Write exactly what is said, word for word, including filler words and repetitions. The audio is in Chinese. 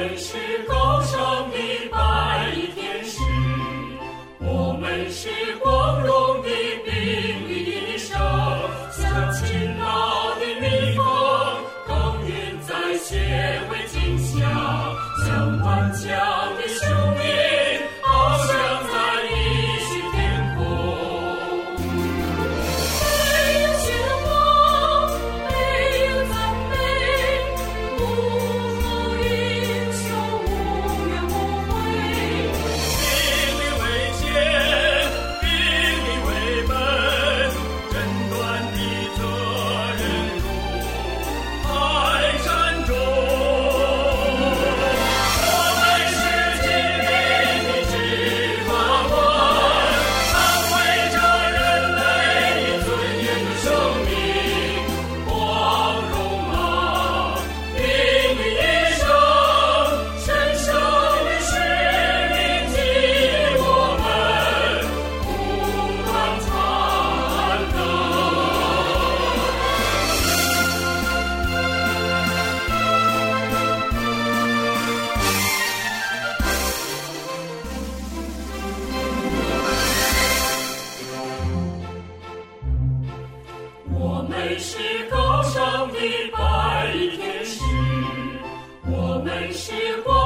们是高尚的白衣天使，我们是光荣的兵衣裳，像勤劳的蜜蜂，耕耘在协会景象，像顽强的雄鹰，翱翔在一许天空。没有喧哗，没有赞美，幕后英雄无怨无悔。 兵力为先，兵力为本，诊断的责任如泰山中。我们是今天的执法官，捍卫着人类的尊严和生命。光荣啊，兵役一生，神圣的使命激我们不断攀登。我们是高尚的白衣天使，我们是光